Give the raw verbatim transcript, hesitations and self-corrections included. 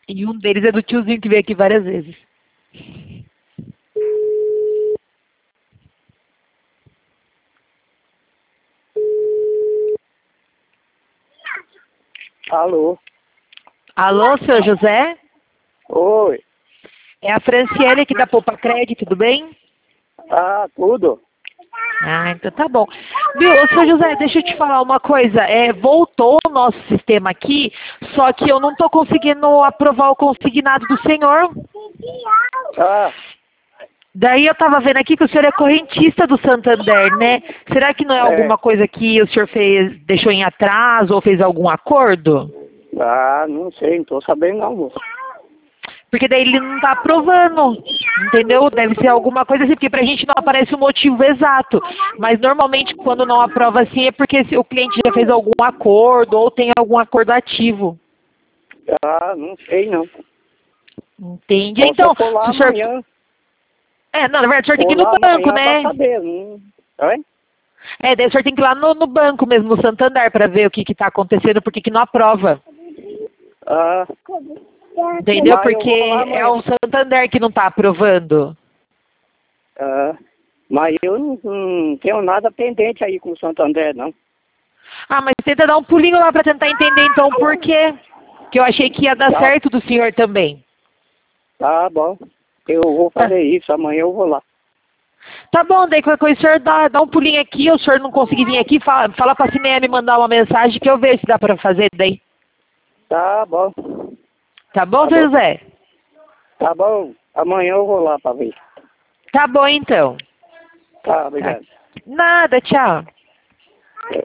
E um deles é do tiozinho que veio aqui várias vezes. Alô? Alô, seu José? Oi. É a Franciele aqui da Poupa Crédito, tudo bem? Ah, tudo? Ah, então tá bom. Viu, ô, seu José, deixa eu te falar uma coisa. É, voltou o nosso sistema aqui, só que eu não tô conseguindo aprovar o consignado do senhor. Ah, Daí eu tava vendo aqui que o senhor é correntista do Santander, né? Será que não é é. alguma coisa que o senhor fez, deixou em atraso ou fez algum acordo? Ah, não sei, não tô sabendo não, moço. Porque daí ele não tá aprovando, entendeu? Deve ser alguma coisa assim, porque pra gente não aparece o motivo exato. Mas normalmente quando não aprova assim é porque se o cliente já fez algum acordo ou tem algum acordo ativo. Ah, não sei não. Entende? Só se eu Então, for lá se o senhor... amanhã. É, não, na verdade o senhor tem que For ir no lá banco, amanhã pra né? saber. Não... Oi? É, daí o senhor tem que ir lá no, no banco mesmo, no Santander, para ver o que está acontecendo, porque que não aprova. Ah, Entendeu? mas eu Porque vou lá é amanhã. o Santander que não está aprovando. Ah, mas eu não, não tenho nada pendente aí com o Santander, não. Ah, mas tenta dar um pulinho lá para tentar entender então por quê. Que eu achei que ia dar Tá, certo do senhor também. tá bom. Eu vou Tá, fazer isso, amanhã eu vou lá. tá bom, daí qualquer coisa o senhor dá, dá um pulinho aqui, o senhor não conseguir vir aqui, fala, fala para a Cineia me mandar uma mensagem que eu vejo se dá para fazer daí. Tá bom. Tá bom, Tá seu bom. José? Tá bom. Amanhã eu vou lá pra ver. Tá bom então. Tá, Tá. obrigado. Nada, tchau.